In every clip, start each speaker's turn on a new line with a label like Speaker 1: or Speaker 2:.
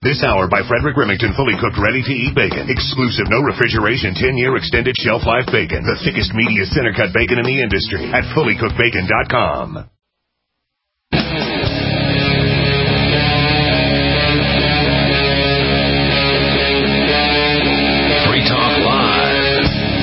Speaker 1: This hour by Frederick Remington, fully cooked, ready-to-eat bacon. Exclusive, no refrigeration, 10-year extended shelf life bacon. The thickest, meatiest center-cut bacon in the industry at fullycookedbacon.com.
Speaker 2: Free Talk Live.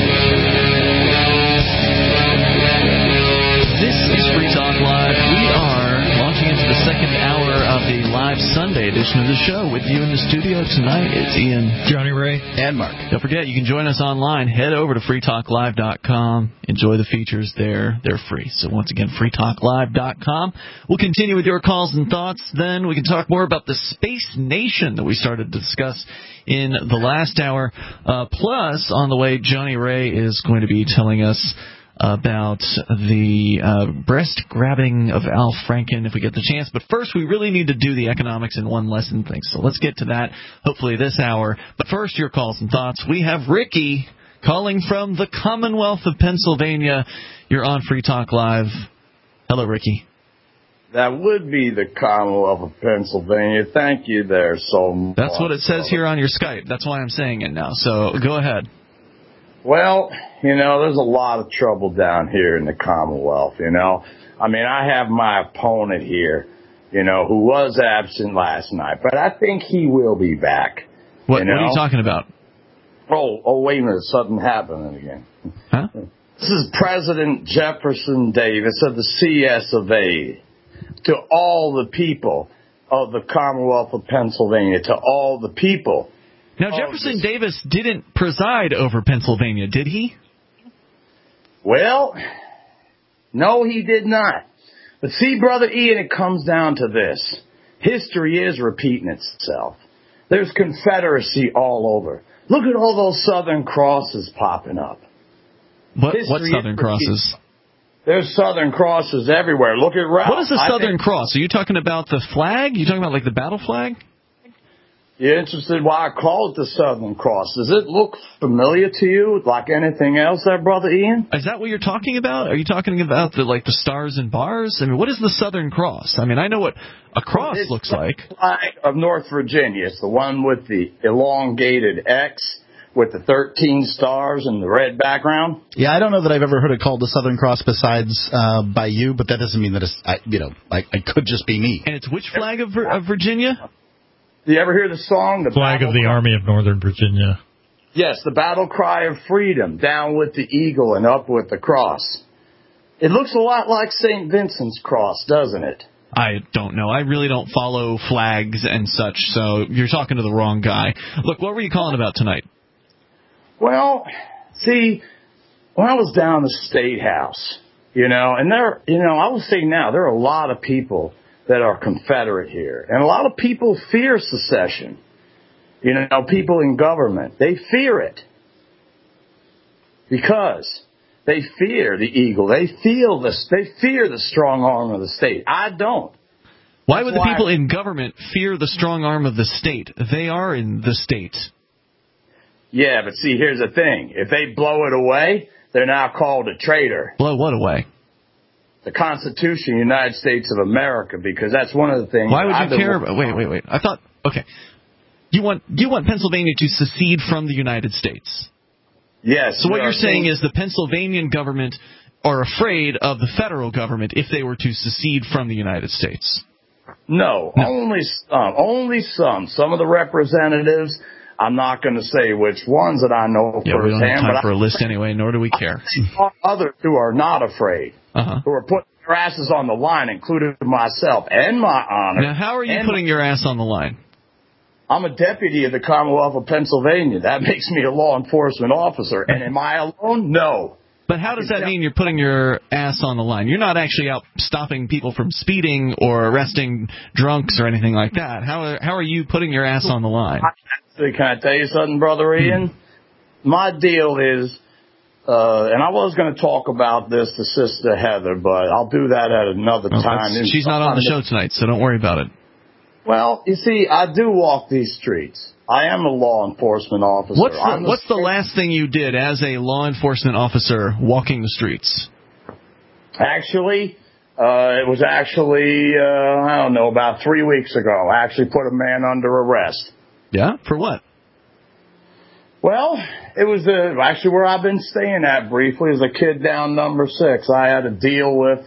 Speaker 3: This is Free Talk Live. We are launching into the second hour of the live Sunday edition of the show. With you in the studio tonight, it's Ian,
Speaker 4: Johnny Ray, and Mark.
Speaker 3: Don't forget, you can join us online. Head over to freetalklive.com. Enjoy the features there. They're free. So once again, freetalklive.com. We'll continue with your calls and thoughts. Then we can talk more about the Space Nation that we started to discuss in the last hour. Plus, on the way, Johnny Ray is going to be telling us about the breast grabbing of Al Franken if we get the chance. But first, we really need to do the economics in one lesson thing. So let's get to that, hopefully this hour. But first, your calls and thoughts. We have Ricky calling from the Commonwealth of Pennsylvania. You're on Free Talk Live. Hello, Ricky.
Speaker 5: That would be the Commonwealth of Pennsylvania. Thank you there so much.
Speaker 3: That's what it says here on your Skype. That's why I'm saying it now. So go ahead.
Speaker 5: Well, there's a lot of trouble down here in the Commonwealth, I mean, I have my opponent here, who was absent last night, but I think he will be back.
Speaker 3: What are you talking about?
Speaker 5: Oh, wait a minute. Something happening again.
Speaker 3: Huh?
Speaker 5: This is President Jefferson Davis of the CS of A. To all the people of the Commonwealth of Pennsylvania, to all the people.
Speaker 3: Now, Jefferson Davis didn't preside over Pennsylvania, did he?
Speaker 5: Well, no, he did not. But see, Brother Ian, it comes down to this. History is repeating itself. There's Confederacy all over. Look at all those Southern Crosses popping up.
Speaker 3: What Southern Crosses?
Speaker 5: There's Southern Crosses everywhere. Look at Ralph.
Speaker 3: What is the Southern Cross? Are you talking about the flag? Are you talking about like the battle flag?
Speaker 5: You're interested why I call it the Southern Cross. Does it look familiar to you like anything else there, Brother Ian?
Speaker 3: Is that what you're talking about? Are you talking about the stars and bars? I mean, what is the Southern Cross? I mean, I know what a cross looks like.
Speaker 5: It's the flag of North Virginia. It's the one with the elongated X with the 13 stars and the red background.
Speaker 4: Yeah, I don't know that I've ever heard it called the Southern Cross besides by you, but that doesn't mean that it's, it could just be me.
Speaker 3: And it's which flag of Virginia?
Speaker 5: Do you ever hear the song? The
Speaker 6: flag of the Army of Northern Virginia.
Speaker 5: Yes, the battle cry of freedom, down with the eagle and up with the cross. It looks a lot like St. Vincent's Cross, doesn't it?
Speaker 3: I don't know. I really don't follow flags and such, so you're talking to the wrong guy. Look, what were you calling about tonight?
Speaker 5: Well, see, when I was down the State House, and there, I will say now, there are a lot of people that are Confederate here. And a lot of people fear secession. People in government, they fear it. Because they fear the eagle. They fear the strong arm of the state. I don't.
Speaker 3: Why would the people in government fear the strong arm of the state? They are in the state.
Speaker 5: Yeah, but see, here's the thing. If they blow it away, they're now called a traitor.
Speaker 3: Blow what away?
Speaker 5: The Constitution of the United States of America, because that's one of the things.
Speaker 3: Why would you care about? Wait. I thought, okay. You want Pennsylvania to secede from the United States?
Speaker 5: Yes.
Speaker 3: So what you're saying is the Pennsylvanian government are afraid of the federal government if they were to secede from the United States?
Speaker 5: No. Only some. Some of the representatives, I'm not going to say which ones that I know firsthand.
Speaker 3: We don't have time for a list anyway, nor do we care.
Speaker 5: Others who are not afraid, who are putting their asses on the line, including myself and my honor.
Speaker 3: Now, how are you putting your ass on the line?
Speaker 5: I'm a deputy of the Commonwealth of Pennsylvania. That makes me a law enforcement officer. And am I alone? No.
Speaker 3: But how does that mean you're putting your ass on the line? You're not actually out stopping people from speeding or arresting drunks or anything like that. How are you putting your ass on the line?
Speaker 5: Can I tell you something, Brother Ian? My deal is, and I was going to talk about this to Sister Heather, but I'll do that at another time.
Speaker 3: She's not on the show tonight, so don't worry about it.
Speaker 5: Well, you see, I do walk these streets. I am a law enforcement officer.
Speaker 3: What's the last thing you did as a law enforcement officer walking the streets?
Speaker 5: Actually, It was actually, I don't know, about 3 weeks ago. I actually put a man under arrest.
Speaker 3: Yeah? For what?
Speaker 5: Well, it was actually where I've been staying at briefly as a kid down number 6. I had to deal with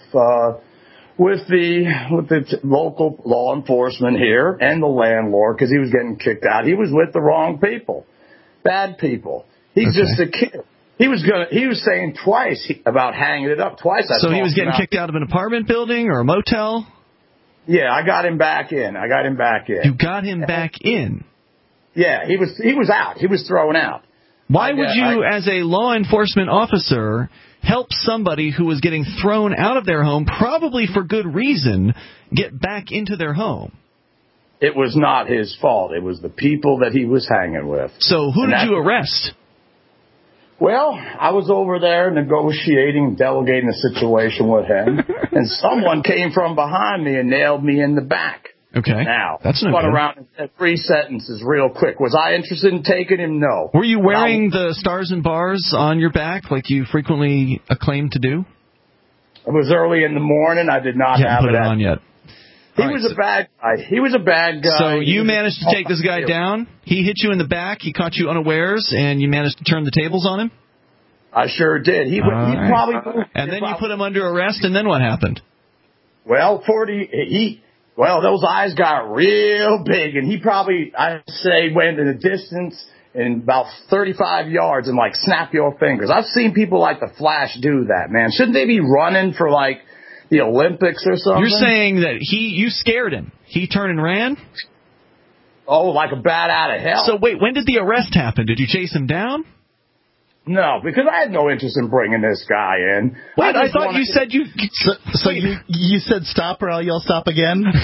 Speaker 5: the local law enforcement here and the landlord because he was getting kicked out. He was with the wrong people, bad people. He's just a kid. He was saying twice about hanging it up twice.
Speaker 3: So he was getting kicked out of an apartment building or a motel?
Speaker 5: Yeah, I got him back in.
Speaker 3: You got him back in?
Speaker 5: Yeah, he was out. He was thrown out.
Speaker 3: Why would you, as a law enforcement officer, help somebody who was getting thrown out of their home, probably for good reason, get back into their home?
Speaker 5: It was not his fault. It was the people that he was hanging with.
Speaker 3: So who did you arrest?
Speaker 5: Well, I was over there negotiating, delegating the situation with him, and someone came from behind me and nailed me in the back.
Speaker 3: Okay.
Speaker 5: Now,
Speaker 3: that's no
Speaker 5: run
Speaker 3: good.
Speaker 5: Around and said 3 sentences real quick. Was I interested in taking him? No.
Speaker 3: Were you wearing the stars and bars on your back like you frequently claim to do?
Speaker 5: It was early in the morning. I did not have
Speaker 3: put it on yet.
Speaker 5: He was a bad guy. He was a bad guy.
Speaker 3: So you managed to take this guy down? He hit you in the back, he caught you unawares, and you managed to turn the tables on him?
Speaker 5: I sure did. He probably...
Speaker 3: And then you put him under arrest, and then what happened?
Speaker 5: Well, those eyes got real big, and he probably, I'd say, went in a distance in about 35 yards and, snap your fingers. I've seen people like the Flash do that, man. Shouldn't they be running for, the Olympics or something?
Speaker 3: You're saying that you scared him. He turned and ran?
Speaker 5: Oh, like a bat out of hell.
Speaker 3: So, wait, when did the arrest happen? Did you chase him down?
Speaker 5: No, because I had no interest in bringing this guy in.
Speaker 3: Wait, I thought you said you...
Speaker 4: So you said stop or I'll yell stop again?
Speaker 5: No,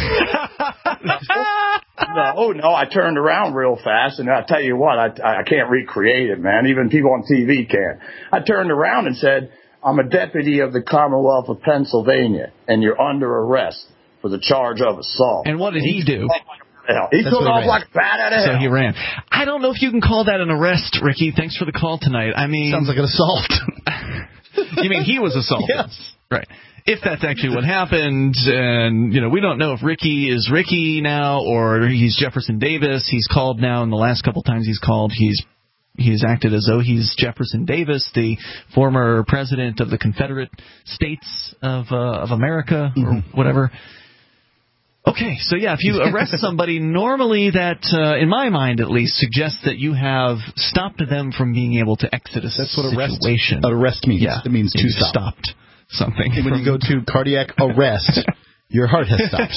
Speaker 5: I turned around real fast, and I'll tell you what, I can't recreate it, man. Even people on TV can't. I turned around and said, I'm a deputy of the Commonwealth of Pennsylvania, and you're under arrest for the charge of assault.
Speaker 3: And what did he do?
Speaker 5: He took off like a bat out of hell.
Speaker 3: So he ran. I don't know if you can call that an arrest, Ricky. Thanks for the call tonight. I mean...
Speaker 4: Sounds like an assault.
Speaker 3: You mean he was assaulted?
Speaker 4: Yes.
Speaker 3: Right. If that's actually what happened, and, we don't know if Ricky is Ricky now or he's Jefferson Davis. He's called now, and the last couple times he's called, he's acted as though he's Jefferson Davis, the former president of the Confederate States of America, or whatever. Okay, so yeah, if you arrest somebody, normally that, in my mind at least, suggests that you have stopped them from being able to exit a situation.
Speaker 4: Arrest means.
Speaker 3: Yeah,
Speaker 4: it means to stop.
Speaker 3: Stopped something.
Speaker 4: And when you go to cardiac arrest, your heart has stopped.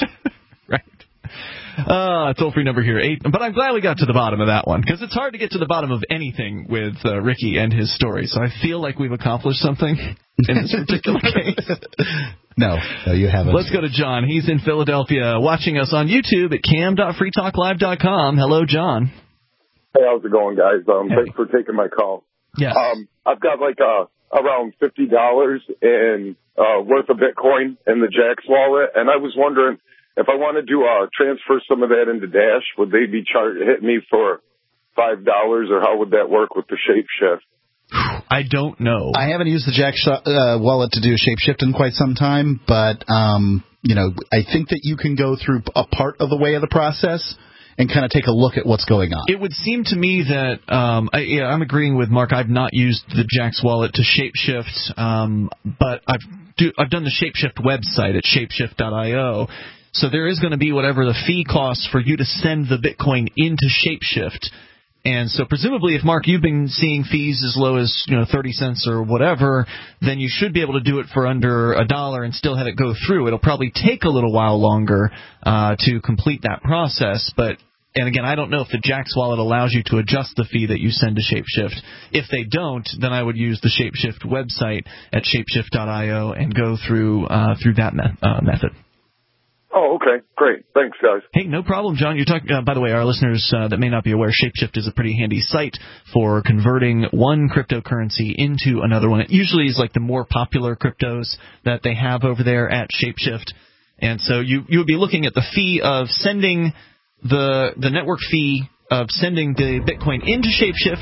Speaker 3: Right. Toll-free number here, 8. But I'm glad we got to the bottom of that one, because it's hard to get to the bottom of anything with Ricky and his story. So I feel like we've accomplished something in this particular case.
Speaker 4: No, you haven't.
Speaker 3: Let's go to John. He's in Philadelphia, watching us on YouTube at cam.freetalklive.com. Hello, John.
Speaker 7: Hey, how's it going, guys? Thanks for taking my call.
Speaker 3: Yes.
Speaker 7: I've got around $50 in worth of Bitcoin in the Jax wallet, and I was wondering if I wanted to transfer some of that into Dash, would they be hitting me for $5, or how would that work with the Shapeshift?
Speaker 3: I don't know.
Speaker 4: I haven't used the Jax wallet to do Shapeshift in quite some time, but I think that you can go through a part of the way of the process and kind of take a look at what's going on.
Speaker 3: It would seem to me that I'm agreeing with Mark. I've not used the Jax wallet to Shapeshift, but I've done the Shapeshift website at shapeshift.io. So there is going to be whatever the fee costs for you to send the Bitcoin into Shapeshift. And so presumably if, Mark, you've been seeing fees as low as 30 cents or whatever, then you should be able to do it for under $1 and still have it go through. It'll probably take a little while longer to complete that process. And again, I don't know if the Jax wallet allows you to adjust the fee that you send to Shapeshift. If they don't, then I would use the Shapeshift website at shapeshift.io and go through that method.
Speaker 7: Oh, okay. Great. Thanks, guys.
Speaker 3: Hey, no problem, John. You're talking, by the way, our listeners that may not be aware, Shapeshift is a pretty handy site for converting one cryptocurrency into another one. It usually is like the more popular cryptos that they have over there at Shapeshift. And so you would be looking at the fee of sending the network fee of sending the Bitcoin into Shapeshift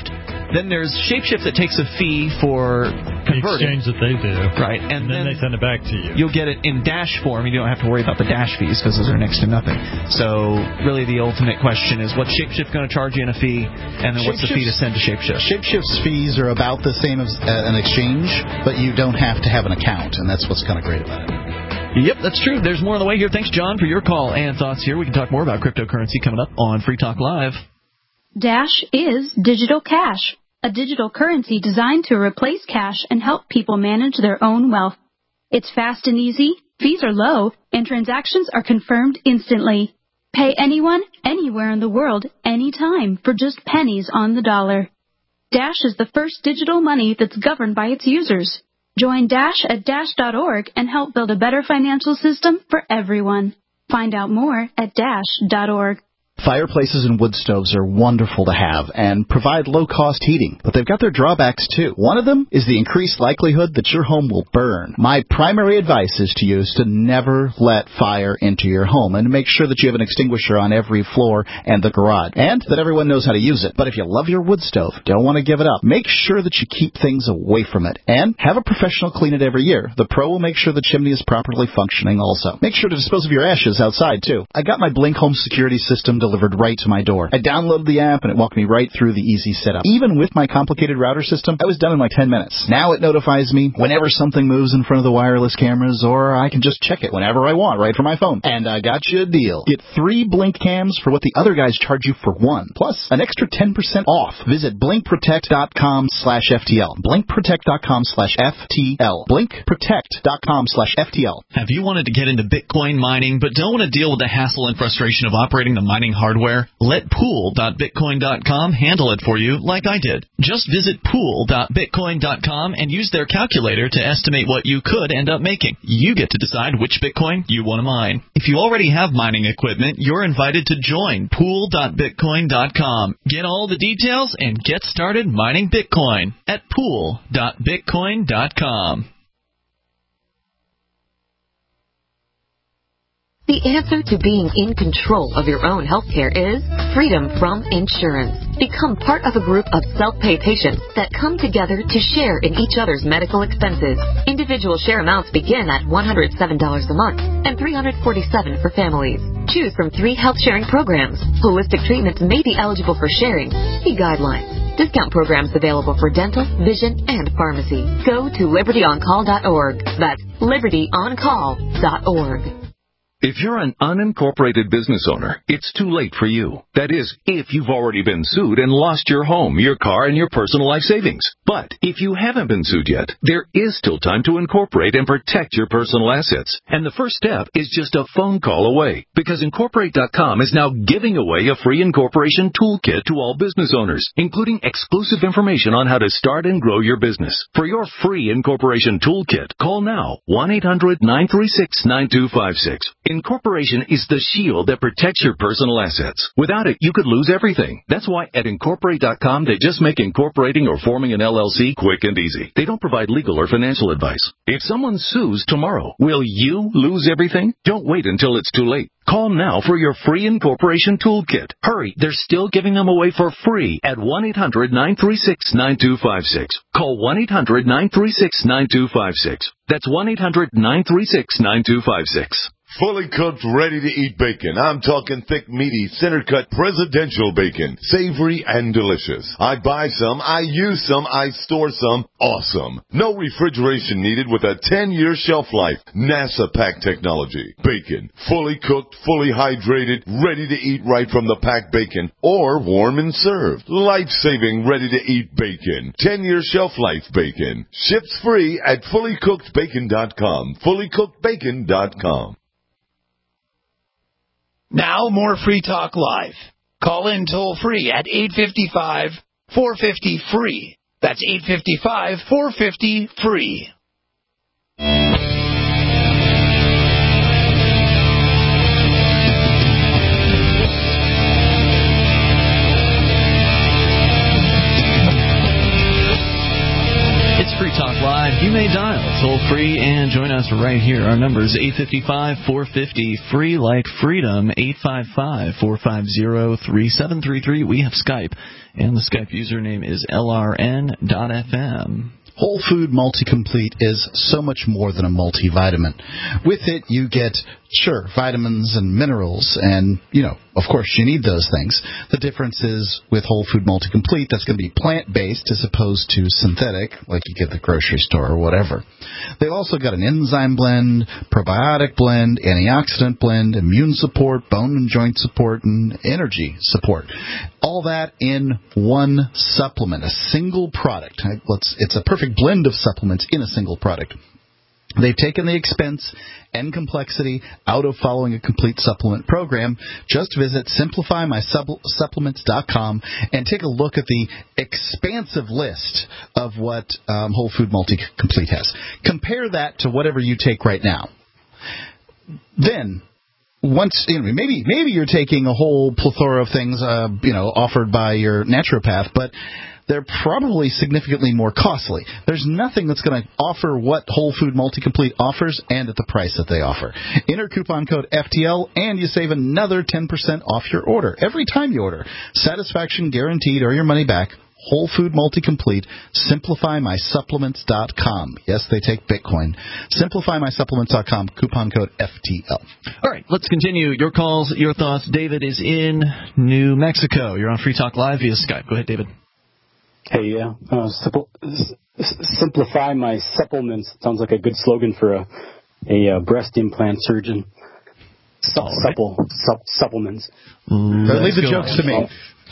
Speaker 3: Then there's Shapeshift that takes a fee for converting.
Speaker 6: The exchange that they do.
Speaker 3: Right. And
Speaker 6: then they send it back to you.
Speaker 3: You'll get it in Dash form. You don't have to worry about the Dash fees because those are next to nothing. So really the ultimate question is, what's Shapeshift going to charge you in a fee, and then what's the fee to send to Shapeshift?
Speaker 4: Shapeshift's fees are about the same as an exchange, but you don't have to have an account, and that's what's kind of great about it.
Speaker 3: Yep, that's true. There's more on the way here. Thanks, John, for your call and thoughts here. We can talk more about cryptocurrency coming up on Free Talk Live.
Speaker 8: Dash is digital cash, a digital currency designed to replace cash and help people manage their own wealth. It's fast and easy, fees are low, and transactions are confirmed instantly. Pay anyone, anywhere in the world, anytime, for just pennies on the dollar. Dash is the first digital money that's governed by its users. Join Dash at Dash.org and help build a better financial system for everyone. Find out more at Dash.org.
Speaker 4: Fireplaces and wood stoves are wonderful to have and provide low-cost heating, but they've got their drawbacks too. One of them is the increased likelihood that your home will burn. My primary advice is to you is to never let fire into your home and make sure that you have an extinguisher on every floor and the garage, and that everyone knows how to use it. But if you love your wood stove, don't want to give it up, make sure that you keep things away from it and have a professional clean it every year. The pro will make sure the chimney is properly functioning also. Make sure to dispose of your ashes outside too. I got my Blink Home security system delivered right to my door. I downloaded the app and it walked me right through the easy setup. Even with my complicated router system, I was done in like 10 minutes. Now it notifies me whenever something moves in front of the wireless cameras, or I can just check it whenever I want right from my phone. And I got you a deal. Get 3 Blink cams for what the other guys charge you for 1, plus an extra 10% off. Visit blinkprotect.com/FTL. blinkprotect.com/FTL. blinkprotect.com/FTL.
Speaker 3: Have you wanted to get into Bitcoin mining but don't want to deal with the hassle and frustration of operating the mining hardware? Let pool.bitcoin.com handle it for you like I did. Just visit pool.bitcoin.com and use their calculator to estimate what you could end up making. You get to decide which Bitcoin you want to mine. If you already have mining equipment, you're invited to join pool.bitcoin.com. Get all the details and get started mining Bitcoin at pool.bitcoin.com.
Speaker 9: The answer to being in control of your own healthcare is freedom from insurance. Become part of a group of self-pay patients that come together to share in each other's medical expenses. Individual share amounts begin at $107 a month and $347 for families. Choose from 3 health-sharing programs. Holistic treatments may be eligible for sharing. See guidelines. Discount programs available for dental, vision, and pharmacy. Go to libertyoncall.org. That's libertyoncall.org.
Speaker 2: If you're an unincorporated business owner, it's too late for you. That is, if you've already been sued and lost your home, your car, and your personal life savings. But if you haven't been sued yet, there is still time to incorporate and protect your personal assets. And the first step is just a phone call away, because Incorporate.com is now giving away a free incorporation toolkit to all business owners, including exclusive information on how to start and grow your business. For your free incorporation toolkit, call now, 1-800-936-9256. Incorporation is the shield that protects your personal assets. Without it, you could lose everything. That's why at Incorporate.com, they just make incorporating or forming an LLC quick and easy. They don't provide legal or financial advice. If someone sues tomorrow, will you lose everything? Don't wait until it's too late. Call now for your free incorporation toolkit. Hurry, they're still giving them away for free at 1-800-936-9256. Call 1-800-936-9256. That's 1-800-936-9256.
Speaker 10: Fully cooked, ready-to-eat bacon. I'm talking thick, meaty, center-cut, presidential bacon. Savory and delicious. I buy some, I use some, I store some. Awesome. No refrigeration needed with a 10-year shelf life. NASA pack technology. Bacon. Fully cooked, fully hydrated, ready to eat right from the packed bacon. Or warm and served. Life-saving, ready-to-eat bacon. 10-year shelf life bacon. Ships free at fullycookedbacon.com. fullycookedbacon.com.
Speaker 11: Now more Free Talk Live. Call in toll-free at 855-450-FREE. That's 855-450-FREE.
Speaker 3: It's Free Talk Live. You may dial toll free and join us right here. Our number is 855-450-FREE like freedom, 855-450-3733. We have Skype, and the Skype username is LRN.FM.
Speaker 4: Whole Food Multi-Complete is so much more than a multivitamin. With it, you get, sure, vitamins and minerals, and, of course, you need those things. The difference is with Whole Food Multi-Complete, that's going to be plant-based as opposed to synthetic, like you get at the grocery store or whatever. They've also got an enzyme blend, probiotic blend, antioxidant blend, immune support, bone and joint support, and energy support. All that in one supplement, a single product. It's a perfect blend of supplements in a single product. They've taken the expense and complexity out of following a complete supplement program. Just visit simplifymysupplements.com and take a look at the expansive list of what Whole Food Multi-Complete has. Compare that to whatever you take right now. Then, once maybe you're taking a whole plethora of things offered by your naturopath, but they're probably significantly more costly. There's nothing that's going to offer what Whole Food Multi-Complete offers and at the price that they offer. Enter coupon code FTL and you save another 10% off your order every time you order. Satisfaction guaranteed or your money back. Whole Food Multi-Complete. SimplifyMySupplements.com. Yes, they take Bitcoin. SimplifyMySupplements.com. Coupon code FTL.
Speaker 3: All right, let's continue. Your calls, your thoughts. David is in New Mexico. You're on Free Talk Live via Skype. Go ahead, David.
Speaker 12: Hey, simplify my supplements. Sounds like a good slogan for a breast implant surgeon. Supplements.
Speaker 4: Leave the jokes to me.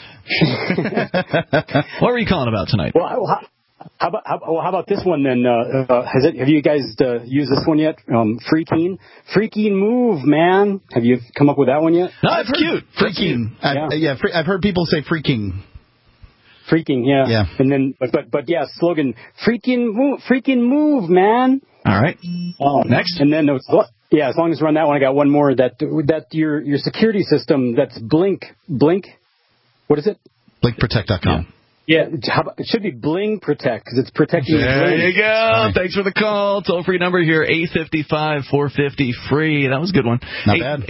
Speaker 3: What were you calling about tonight?
Speaker 12: Well, how about this one then? Have you guys used this one yet? Freaking Move, man. Have you come up with that one yet?
Speaker 3: No, it's cute.
Speaker 4: Freaking. I've heard people say freaking.
Speaker 12: Freaking, yeah. And then, but yeah, slogan, freaking move, man.
Speaker 3: All right. Next.
Speaker 12: And then, as long as we run that one, I got one more, that your security system, that's Blink, what is it?
Speaker 4: BlinkProtect.com.
Speaker 12: Yeah, it should be Bling Protect, because it's protecting your
Speaker 3: There
Speaker 12: bling.
Speaker 3: you go. Right. Thanks for the call. Toll-free number here, 855-450-FREE. That was a good one.
Speaker 4: Not bad.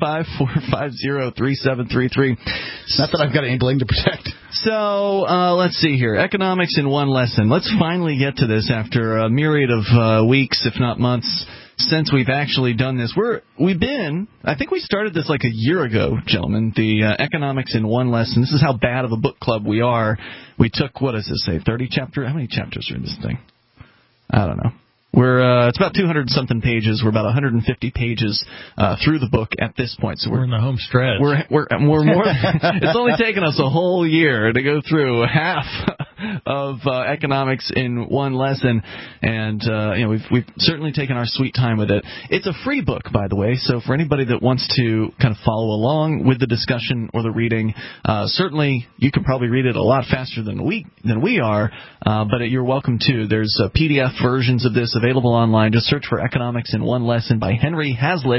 Speaker 3: 855-450-3733.
Speaker 4: Not that I've got any bling to protect.
Speaker 3: So, let's see here. Economics in one lesson. Let's finally get to this after a myriad of weeks, if not months, since we've actually done this. I think we started this like a year ago, gentlemen, the Economics in one lesson. This is how bad of a book club we are. We took, what does this say, 30 chapters? How many chapters are in this thing? I don't know. It's about 200-something pages. We're about 150 pages through the book at this point. So we're
Speaker 6: in the home stretch.
Speaker 3: We're more. It's only taken us a whole year to go through half of economics in one lesson, and we've certainly taken our sweet time with it. It's a free book, by the way, so for anybody that wants to kind of follow along with the discussion or the reading, certainly you can probably read it a lot faster than we are, but you're welcome to. There's PDF versions of this available online. Just search for Economics in One Lesson by Henry Hazlitt,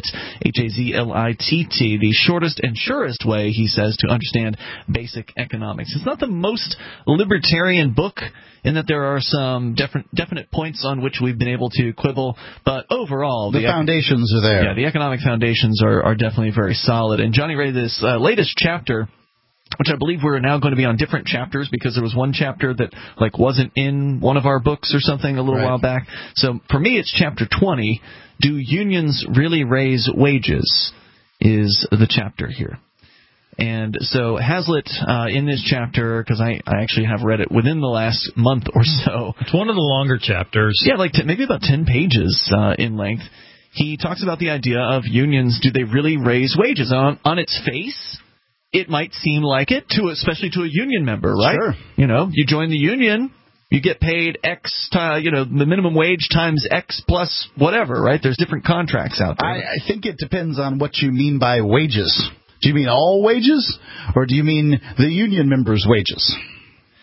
Speaker 3: Hazlitt, the shortest and surest way, he says, to understand basic economics. It's not the most libertarian book in that there are some definite points on which we've been able to quibble, but overall
Speaker 4: the foundations are there.
Speaker 3: Yeah, the economic foundations are definitely very solid. And Johnny Ray, this latest chapter, which I believe we're now going to be on different chapters because there was one chapter that wasn't in one of our books or something a little while back. So for me, it's chapter 20. Do unions really raise wages? Is the chapter here. And so Hazlitt, in this chapter, because I actually have read it within the last month or so.
Speaker 6: It's one of the longer chapters.
Speaker 3: Yeah, maybe about 10 pages in length. He talks about the idea of unions. Do they really raise wages? On its face, it might seem like it, especially to a union member, right?
Speaker 4: Sure.
Speaker 3: You join the union, you get paid X, the minimum wage times X plus whatever, right? There's different contracts out there.
Speaker 4: I think it depends on what you mean by wages. Do you mean all wages, or do you mean the union members' wages?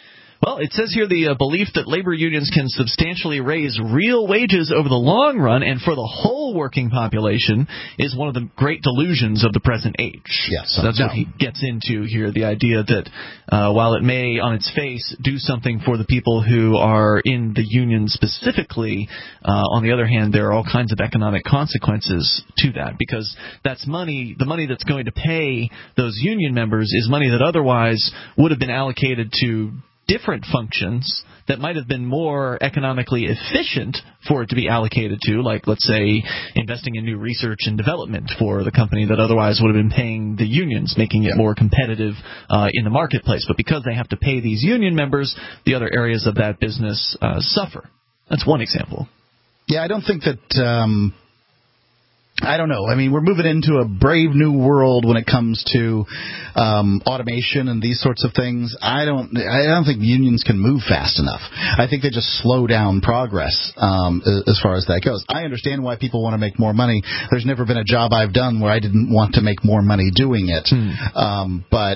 Speaker 3: Well, it says here the belief that labor unions can substantially raise real wages over the long run and for the whole working population is one of the great delusions of the present age.
Speaker 4: Yes,
Speaker 3: so that's what he gets into here, the idea that while it may on its face do something for the people who are in the union specifically, on the other hand, there are all kinds of economic consequences to that, because that's money, the money that's going to pay those union members is money that otherwise would have been allocated to different functions that might have been more economically efficient for it to be allocated to, like, let's say, investing in new research and development for the company that otherwise would have been paying the unions, making it more competitive in the marketplace. But because they have to pay these union members, the other areas of that business suffer. That's one example.
Speaker 4: Yeah, I don't think that... I don't know. I mean, we're moving into a brave new world when it comes to automation and these sorts of things. I don't think unions can move fast enough. I think they just slow down progress as far as that goes. I understand why people want to make more money. There's never been a job I've done where I didn't want to make more money doing it. But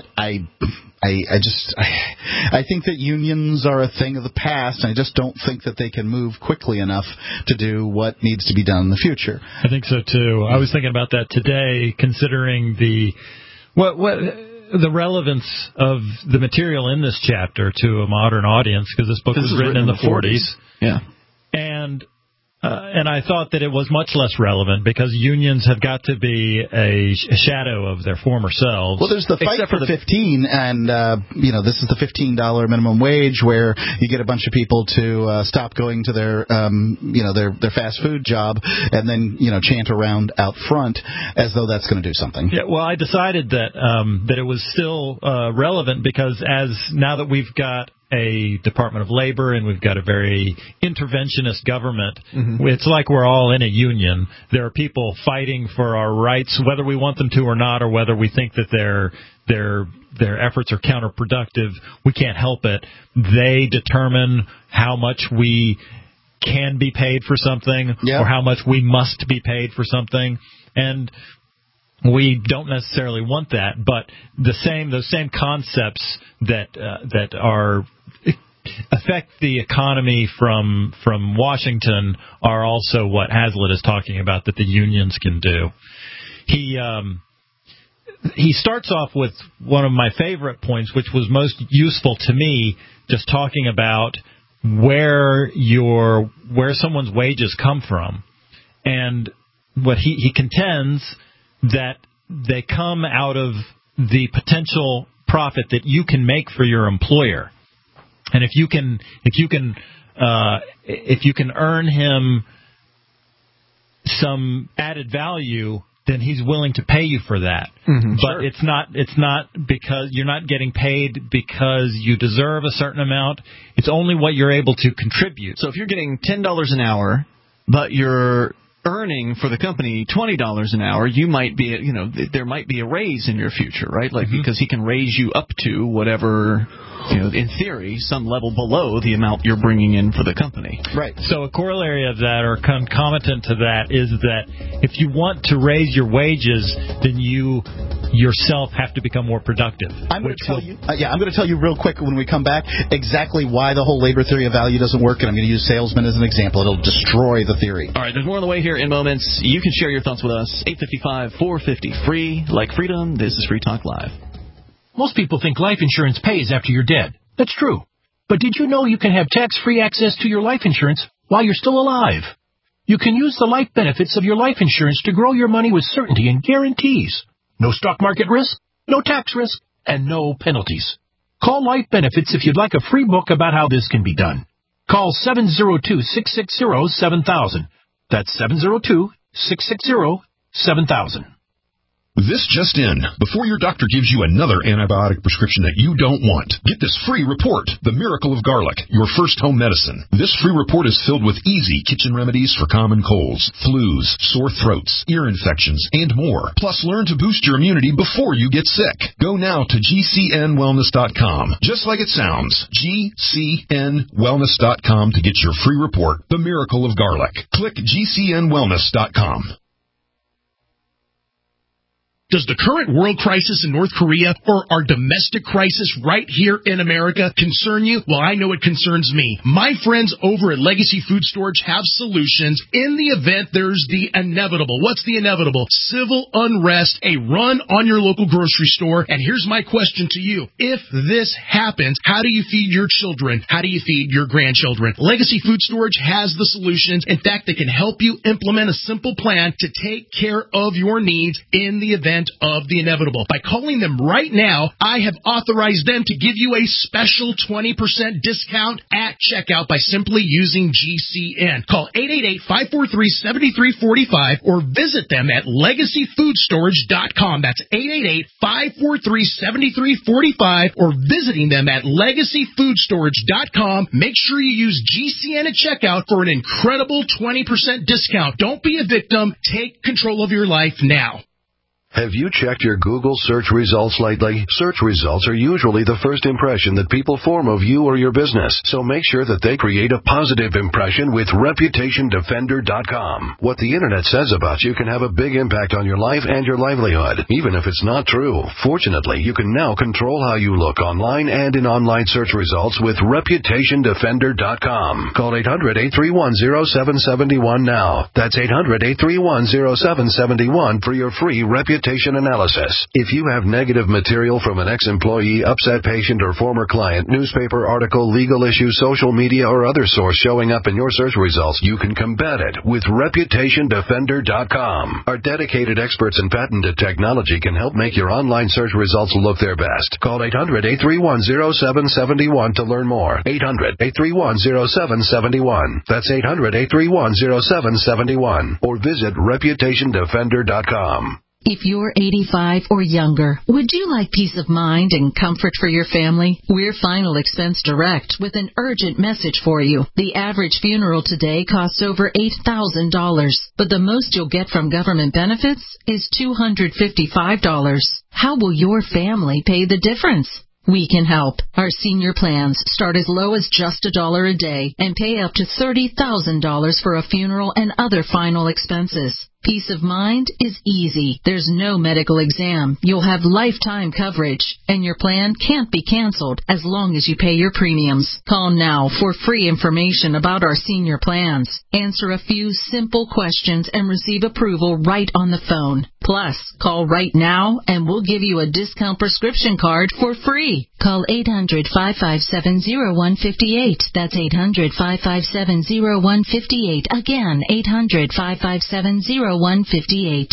Speaker 4: I think that unions are a thing of the past, and I just don't think that they can move quickly enough to do what needs to be done in the future.
Speaker 6: I think so too. I was thinking about that today, considering the relevance of the material in this chapter to a modern audience, because this book was written in the 40s.
Speaker 3: Yeah.
Speaker 6: And I thought that it was much less relevant because unions have got to be a shadow of their former selves.
Speaker 4: Well, there's the fight for 15, and this is the $15 minimum wage, where you get a bunch of people to stop going to their their fast food job, and then chant around out front as though that's going to do something.
Speaker 6: Yeah, well, I decided that it was still relevant because now that we've got a Department of Labor and we've got a very interventionist government, it's like we're all in a union. There are people fighting for our rights, whether we want them to or not, or whether we think that their efforts are counterproductive. We can't help it. They determine how much we can be paid for something or how much we must be paid for something. And we don't necessarily want that, but those same concepts that affect the economy from Washington are also what Hazlitt is talking about that the unions can do. He starts off with one of my favorite points, which was most useful to me, just talking about where someone's wages come from, and what he contends that they come out of the potential profit that you can make for your employer. And if you can earn him some added value, then he's willing to pay you for that. But it's not because you're not getting paid because you deserve a certain amount. It's only what you're able to contribute.
Speaker 3: So if you're getting $10 an hour, but you're earning for the company $20 an hour, you might be, there might be a raise in your future, right? Like because he can raise you up to whatever, in theory, some level below the amount you're bringing in for the company.
Speaker 6: Right. So a corollary of that, or concomitant to that, is that if you want to raise your wages, then you yourself have to become more productive.
Speaker 4: I'm going to tell you real quick when we come back exactly why the whole labor theory of value doesn't work, and I'm going to use salesmen as an example. It'll destroy the theory.
Speaker 3: All right, there's more on the way here in moments. You can share your thoughts with us. 855-450 free. Like freedom, this is Free Talk Live.
Speaker 13: Most people think life insurance pays after you're dead. That's true. But did you know you can have tax-free access to your life insurance while you're still alive? You can use the life benefits of your life insurance to grow your money with certainty and guarantees. No stock market risk, no tax risk, and no penalties. Call Life Benefits if you'd like a free book about how this can be done. Call 702-660-7000. That's 702-660-7000.
Speaker 14: This just in. Before your doctor gives you another antibiotic prescription that you don't want, get this free report, The Miracle of Garlic, your first home medicine. This free report is filled with easy kitchen remedies for common colds, flus, sore throats, ear infections, and more. Plus, learn to boost your immunity before you get sick. Go now to GCNwellness.com. Just like it sounds, GCNwellness.com to get your free report, The Miracle of Garlic. Click GCNwellness.com. Does the current world crisis in North Korea or our domestic crisis right here in America concern you? Well, I know it concerns me. My friends over at Legacy Food Storage have solutions in the event there's the inevitable. What's the inevitable? Civil unrest, a run on your local grocery store. And here's my question to you. If this happens, how do you feed your children? How do you feed your grandchildren? Legacy Food Storage has the solutions. In fact, they can help you implement a simple plan to take care of your needs in the event of the inevitable. By calling them right now, I have authorized them to give you a special 20% discount at checkout by simply using GCN. Call 888-543-7345 or visit them at LegacyFoodStorage.com. That's 888-543-7345 or visiting them at LegacyFoodStorage.com. Make sure you use GCN at checkout for an incredible 20% discount. Don't be a victim. Take control of your life now.
Speaker 15: Have you checked your Google search results lately? Search results are usually the first impression that people form of you or your business, so make sure that they create a positive impression with ReputationDefender.com. What the Internet says about you can have a big impact on your life and your livelihood, even if it's not true. Fortunately, you can now control how you look online and in online search results with ReputationDefender.com. Call 800-831-0771 now. That's 800-831-0771 for your free reputation analysis. If you have negative material from an ex-employee, upset patient, or former client, newspaper article, legal issue, social media, or other source showing up in your search results, you can combat it with ReputationDefender.com. Our dedicated experts in patented technology can help make your online search results look their best. Call 800-831-0771 to learn more. 800-831-0771. That's 800-831-0771. Or visit ReputationDefender.com.
Speaker 16: If you're 85 or younger, would you like peace of mind and comfort for your family? We're Final Expense Direct with an urgent message for you. The average funeral today costs over $8,000, but the most you'll get from government benefits is $255. How will your family pay the difference? We can help. Our senior plans start as low as just $1 a day and pay up to $30,000 for a funeral and other final expenses. Peace of mind is easy. There's no medical exam. You'll have lifetime coverage, and your plan can't be canceled as long as you pay your premiums. Call now for free information about our senior plans. Answer a few simple questions and receive approval right on the phone. Plus, call right now and we'll give you a discount prescription card for free. Call 800-557-0158. That's 800-557-0158. Again, 800-557-0158.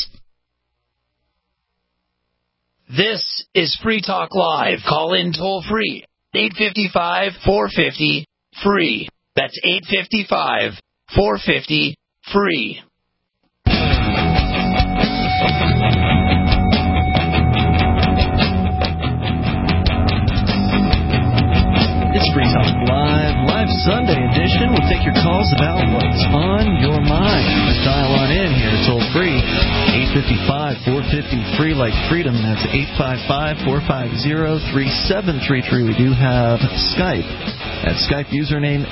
Speaker 11: This is Free Talk Live. Call in toll free. 855-450-FREE. That's 855-450-FREE.
Speaker 3: It's Free Talk Live Sunday edition. We'll take your calls about what's on your mind. Dial on in here, toll free, 855-450-FREE, like freedom. That's 855-450-3733. We do have Skype at Skype username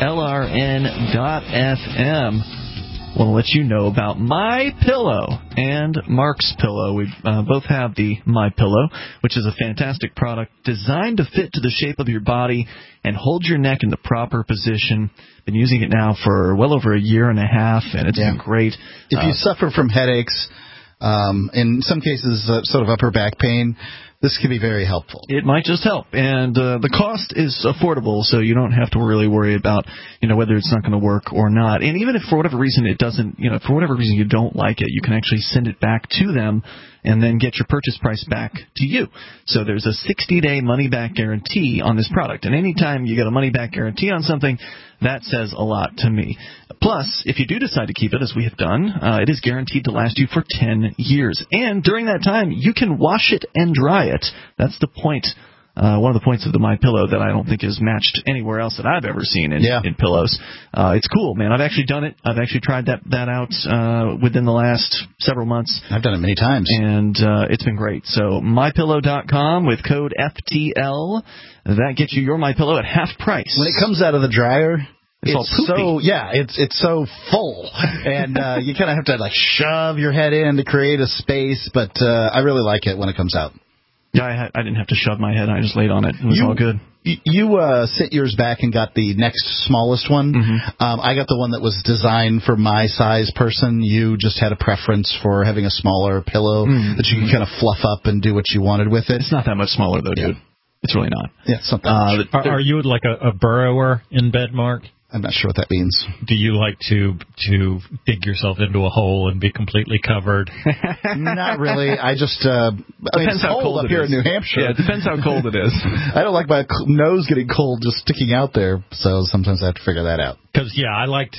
Speaker 3: LRN.FM. Want to let you know about My Pillow and Mark's Pillow. We both have the My Pillow, which is a fantastic product designed to fit to the shape of your body and hold your neck in the proper position. Been using it now for well over a year and a half, and it's been great.
Speaker 4: If you suffer from headaches, in some cases sort of upper back pain, this can be very helpful.
Speaker 3: It might just help, and the cost is affordable, so you don't have to really worry about whether it's not going to work or not. And even if for whatever reason it doesn't, for whatever reason you don't like it, you can actually send it back to them and then get your purchase price back to you. So there's a 60-day money-back guarantee on this product, and anytime you get a money-back guarantee on something, that says a lot to me. Plus, if you do decide to keep it, as we have done, it is guaranteed to last you for 10 years. And during that time, you can wash it and dry it. That's the point. One of the points of the My Pillow that I don't think is matched anywhere else that I've ever seen in pillows. It's cool, man. I've actually done it. I've actually tried that out within the last several months.
Speaker 4: I've done it many times.
Speaker 3: And it's been great. So MyPillow.com with code FTL. That gets you your My Pillow at half price.
Speaker 4: When it comes out of the dryer, It's so full, and you kind of have to like shove your head in to create a space. But I really like it when it comes out.
Speaker 3: Yeah, I didn't have to shove my head. I just laid on it. It was all good.
Speaker 4: You sent yours back and got the next smallest one. I got the one that was designed for my size person. You just had a preference for having a smaller pillow that you can kind of fluff up and do what you wanted with it.
Speaker 3: It's not that much smaller, though, dude. It's really not.
Speaker 4: Yeah, something.
Speaker 6: Are you like a burrower in bed, Mark?
Speaker 4: I'm not sure what that means.
Speaker 6: Do you like to dig yourself into a hole and be completely covered?
Speaker 4: Not really. I just
Speaker 3: depends how cold
Speaker 4: up here in New Hampshire.
Speaker 3: Yeah, it depends how cold it is.
Speaker 4: I don't like my nose getting cold just sticking out there, so sometimes I have to figure that out.
Speaker 6: Because I like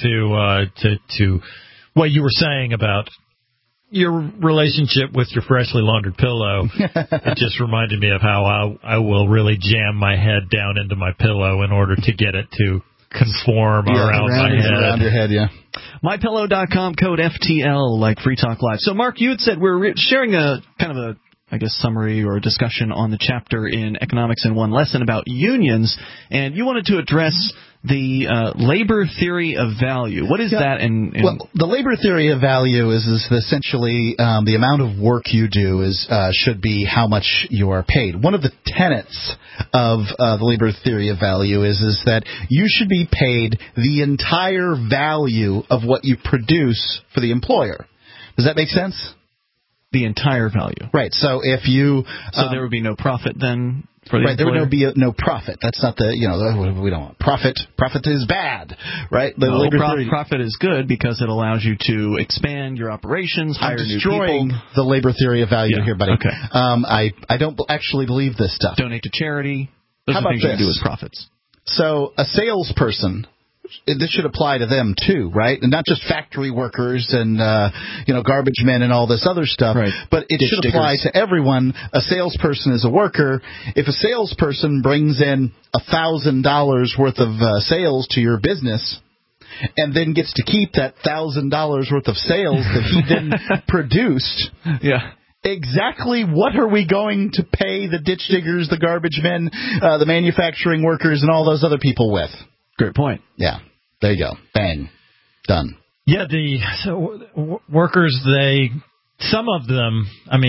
Speaker 6: to what you were saying about your relationship with your freshly laundered pillow. It just reminded me of how I will really jam my head down into my pillow in order to get it to conform around my head.
Speaker 4: Around your head, yeah.
Speaker 3: MyPillow.com, code FTL, like Free Talk Live. So, Mark, you had said we're sharing a kind of a, I guess, summary or a discussion on the chapter in Economics in One Lesson about unions, and you wanted to address the labor theory of value. What is that?
Speaker 4: Well, the labor theory of value is essentially the amount of work you do should be how much you are paid. One of the tenets of the labor theory of value is that you should be paid the entire value of what you produce for the employer. Does that make sense?
Speaker 3: The entire value.
Speaker 4: Right. So if you...
Speaker 3: So there would be no profit then for the
Speaker 4: right,
Speaker 3: employer?
Speaker 4: There would be no profit. That's not we don't want profit. Profit is bad, right?
Speaker 3: Profit is good because it allows you to expand your operations, hire new people.
Speaker 4: I'm destroying the labor theory of value here, buddy.
Speaker 3: Okay.
Speaker 4: I don't actually believe this stuff.
Speaker 3: Donate to charity. Those
Speaker 4: How
Speaker 3: are things
Speaker 4: about
Speaker 3: you can do with profits.
Speaker 4: So a salesperson... This should apply to them too, right? And not just factory workers and garbage men and all this other stuff,
Speaker 3: right.
Speaker 4: But it should apply to everyone. A salesperson is a worker. If a salesperson brings in $1,000 worth of sales to your business and then gets to keep that $1,000 worth of sales that he then produced, exactly what are we going to pay the ditch diggers, the garbage men, the manufacturing workers, and all those other people with?
Speaker 3: Great point.
Speaker 4: Yeah. There you go. Bang. Done.
Speaker 6: Yeah, workers, some of them,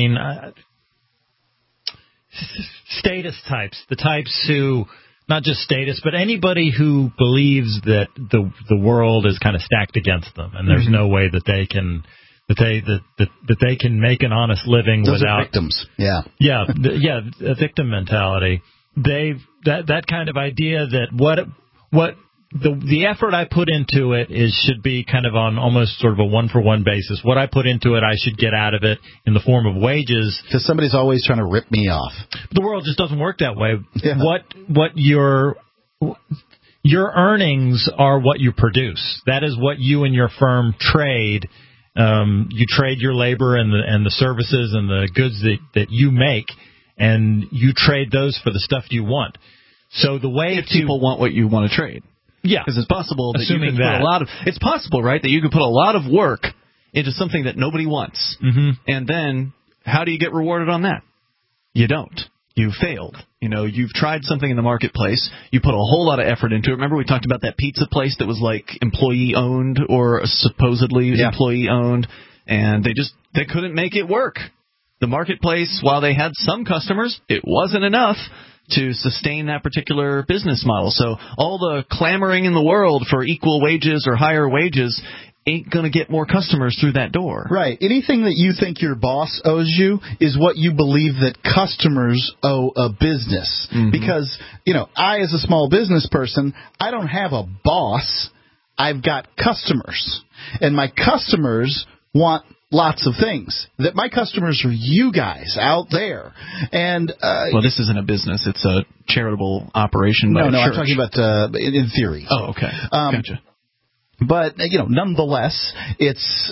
Speaker 6: status types, the types who, not just status, but anybody who believes that the world is kind of stacked against them and there's no way that they can... That they can make an honest living
Speaker 4: Those
Speaker 6: without
Speaker 4: are victims.
Speaker 6: A victim mentality. That kind of idea that what the effort I put into it should be kind of on almost sort of a one-for-one basis. What I put into it, I should get out of it in the form of wages.
Speaker 4: Because somebody's always trying to rip me off.
Speaker 6: The world just doesn't work that way. Yeah. What your earnings are what you produce. That is what you and your firm trade. You trade your labor and the services and the goods that you make, and you trade those for the stuff you want. So the way
Speaker 3: people want what you want to trade.
Speaker 6: Yeah.
Speaker 3: Because it's possible that you could put it's possible, right, that you could put a lot of work into something that nobody wants.
Speaker 6: Mm-hmm.
Speaker 3: And then how do you get rewarded on that? You don't. You failed. You've tried something in the marketplace. You put a whole lot of effort into it. Remember we talked about that pizza place that was like employee-owned or supposedly employee-owned, and they couldn't make it work. The marketplace, while they had some customers, it wasn't enough to sustain that particular business model. So all the clamoring in the world for equal wages or higher wages ain't going to get more customers through that door.
Speaker 4: Right. Anything that you think your boss owes you is what you believe that customers owe a business. Mm-hmm. Because, I as a small business person, I don't have a boss. I've got customers. And my customers want lots of things. That my customers are you guys out there. And
Speaker 3: well, this isn't a business. It's a charitable operation.
Speaker 4: No,
Speaker 3: I'm
Speaker 4: talking about in theory.
Speaker 3: Oh, okay.
Speaker 4: Gotcha. But, nonetheless, it's,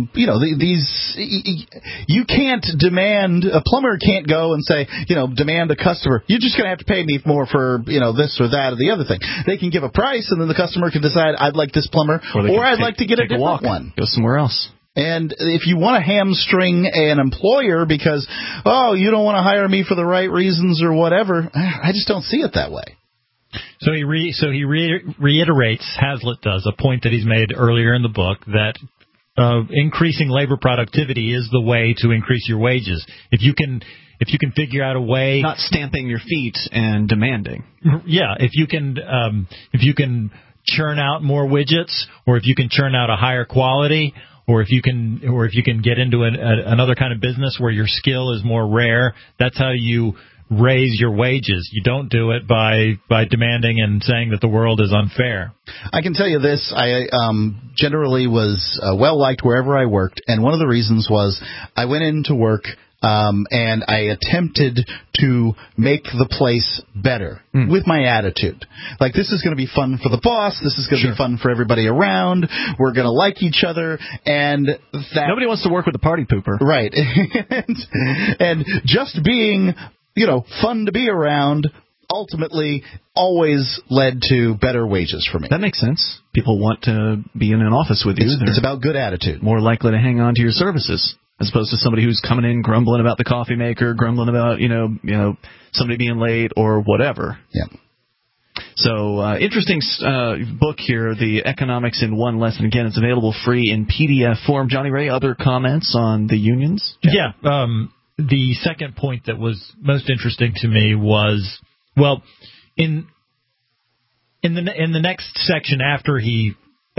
Speaker 4: you can't demand, a plumber can't go and say, demand a customer, you're just going to have to pay me more for, this or that or the other thing. They can give a price, and then the customer can decide, I'd like this plumber, or I'd like to get a different one.
Speaker 3: Go somewhere else.
Speaker 4: And if you want to hamstring an employer because, you don't want to hire me for the right reasons or whatever, I just don't see it that way.
Speaker 6: So he reiterates, Hazlitt does, a point that he's made earlier in the book, that increasing labor productivity is the way to increase your wages. If you can figure out a way,
Speaker 3: not stamping your feet and demanding.
Speaker 6: Yeah, if you can churn out more widgets, or if you can churn out a higher quality, or if you can get into another kind of business where your skill is more rare, that's how you raise your wages. You don't do it by demanding and saying that the world is unfair.
Speaker 4: I can tell you this, I generally was well-liked wherever I worked, and one of the reasons was I went into work and I attempted to make the place better with my attitude. Like, this is going to be fun for the boss, this is going to be fun for everybody around, we're going to like each other, and that...
Speaker 3: Nobody wants to work with a party pooper.
Speaker 4: Right. and just being... fun to be around, ultimately always led to better wages for me.
Speaker 3: That makes sense. People want to be in an office with you.
Speaker 4: It's about good attitude.
Speaker 3: More likely to hang on to your services, as opposed to somebody who's coming in grumbling about the coffee maker, grumbling about, somebody being late or whatever.
Speaker 4: Yeah.
Speaker 3: So, interesting book here, The Economics in One Lesson. Again, it's available free in PDF form. Johnny Ray, other comments on the unions?
Speaker 6: Yeah. The second point that was most interesting to me was, well, in the next section after he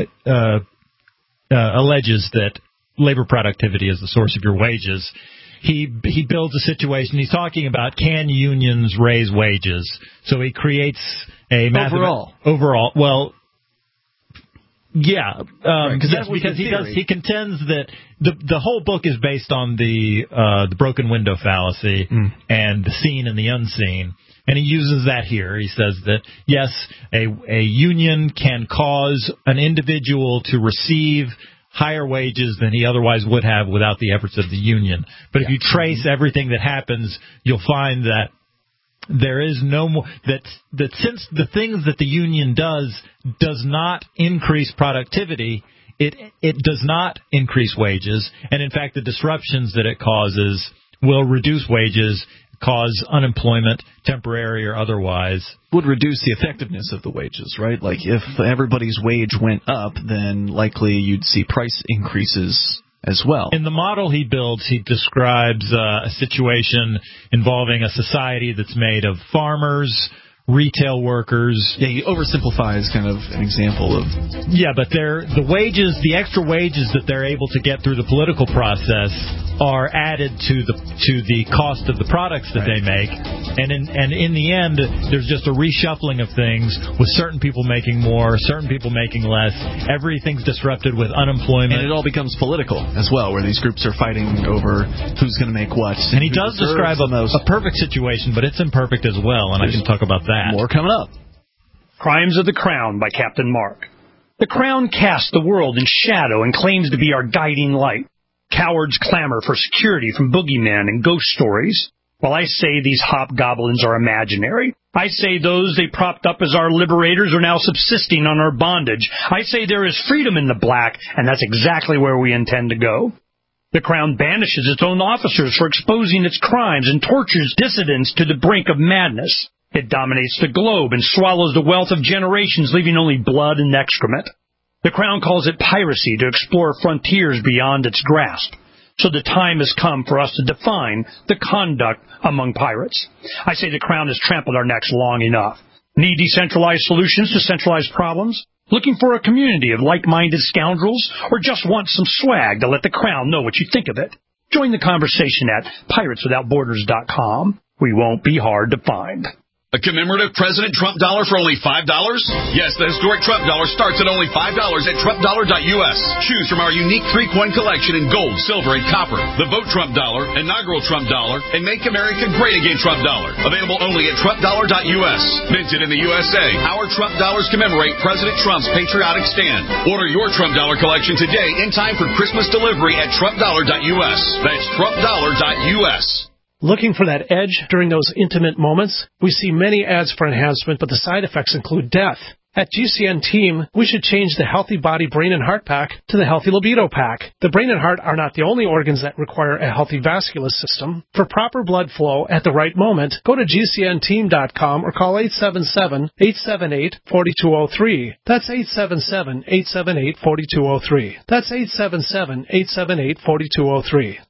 Speaker 6: alleges that labor productivity is the source of your wages, he builds a situation. He's talking about, can unions raise wages? So he creates a overall. Well, yeah, because he contends that the whole book is based on the broken window fallacy and the seen and the unseen, and he uses that here. He says that yes, a union can cause an individual to receive higher wages than he otherwise would have without the efforts of the union. But if you trace everything that happens, you'll find that there is no more that since the things that the union does not increase productivity, it does not increase wages, and in fact the disruptions that it causes will reduce wages, cause unemployment, temporary or otherwise.
Speaker 3: Would reduce the effectiveness of the wages, right? Like if everybody's wage went up, then likely you'd see price increases as well.
Speaker 6: In the model he builds, he describes a situation involving a society that's made of farmers, retail workers.
Speaker 3: Yeah, he oversimplifies kind of an example of...
Speaker 6: Yeah, but the extra wages that they're able to get through the political process are added to the cost of the products that they make, and in the end, there's just a reshuffling of things with certain people making more, certain people making less. Everything's disrupted with unemployment,
Speaker 3: and it all becomes political as well, where these groups are fighting over who's going to make what.
Speaker 6: And he does describe a perfect situation, but it's imperfect as well, and I can talk about that.
Speaker 3: More coming up.
Speaker 17: Crimes of the Crown by Captain Mark. The Crown casts the world in shadow and claims to be our guiding light. Cowards clamor for security from boogeymen and ghost stories. While I say these hobgoblins are imaginary, I say those they propped up as our liberators are now subsisting on our bondage. I say there is freedom in the black, and that's exactly where we intend to go. The Crown banishes its own officers for exposing its crimes and tortures dissidents to the brink of madness. It dominates the globe and swallows the wealth of generations, leaving only blood and excrement. The Crown calls it piracy to explore frontiers beyond its grasp. So the time has come for us to define the conduct among pirates. I say the Crown has trampled our necks long enough. Need decentralized solutions to centralized problems? Looking for a community of like-minded scoundrels? Or just want some swag to let the Crown know what you think of it? Join the conversation at pirateswithoutborders.com. We won't be hard to find.
Speaker 18: A commemorative President Trump dollar for only $5? Yes, the historic Trump dollar starts at only $5 at TrumpDollar.us. Choose from our unique 3-coin collection in gold, silver, and copper. The Vote Trump dollar, inaugural Trump dollar, and Make America Great Again Trump dollar. Available only at TrumpDollar.us. Minted in the USA, our Trump dollars commemorate President Trump's patriotic stand. Order your Trump dollar collection today in time for Christmas delivery at TrumpDollar.us. That's TrumpDollar.us.
Speaker 13: Looking for that edge during those intimate moments? We see many ads for enhancement, but the side effects include death.
Speaker 19: At GCN Team, we should change the Healthy Body, Brain, and Heart Pack to the Healthy Libido Pack. The brain and heart are not the only organs that require a healthy vascular system. For proper blood flow at the right moment, go to GCNteam.com or call 877-878-4203. That's 877-878-4203. That's 877-878-4203.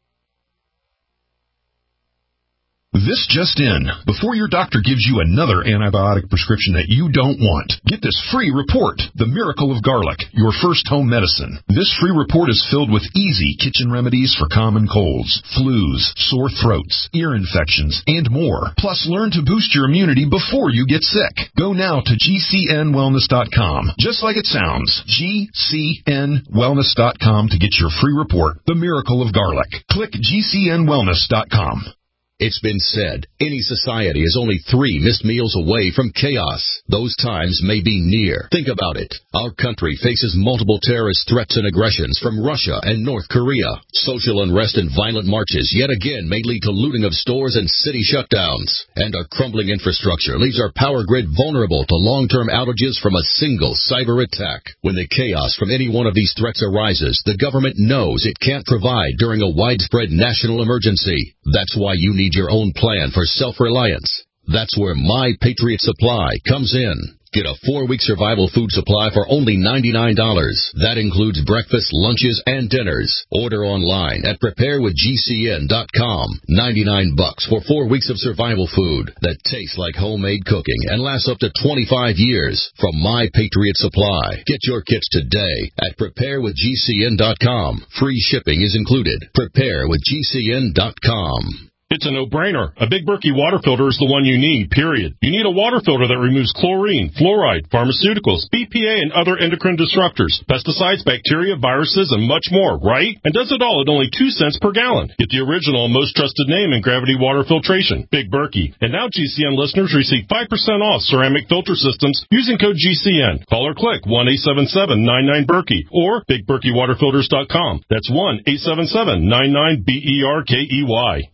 Speaker 14: This just in. Before your doctor gives you another antibiotic prescription that you don't want, get this free report, The Miracle of Garlic, your first home medicine. This free report is filled with easy kitchen remedies for common colds, flus, sore throats, ear infections, and more. Plus, learn to boost your immunity before you get sick. Go now to GCNwellness.com, just like it sounds, GCNwellness.com to get your free report, The Miracle of Garlic. Click GCNwellness.com.
Speaker 20: It's been said, any society is only 3 missed meals away from chaos. Those times may be near. Think about it. Our country faces multiple terrorist threats and aggressions from Russia and North Korea. Social unrest and violent marches yet again may lead to looting of stores and city shutdowns. And our crumbling infrastructure leaves our power grid vulnerable to long-term outages from a single cyber attack. When the chaos from any one of these threats arises, the government knows it can't provide during a widespread national emergency. That's why you need your own plan for self-reliance. That's where My Patriot Supply comes in. Get a 4-week survival food supply for only $99. That includes breakfast, lunches, and dinners. Order online at preparewithgcn.com. $99 for 4 weeks of survival food that tastes like homemade cooking and lasts up to 25 years from My Patriot Supply. Get your kits today at preparewithgcn.com. Free shipping is included. Preparewithgcn.com.
Speaker 21: It's a no-brainer. A Big Berkey water filter is the one you need, period. You need a water filter that removes chlorine, fluoride, pharmaceuticals, BPA, and other endocrine disruptors, pesticides, bacteria, viruses, and much more, right? And does it all at only 2 cents per gallon. Get the original and most trusted name in gravity water filtration, Big Berkey. And now GCN listeners receive 5% off ceramic filter systems using code GCN. Call or click 1-877-99-BERKEY or BigBerkeyWaterFilters.com. That's 1-877-99-BERKEY.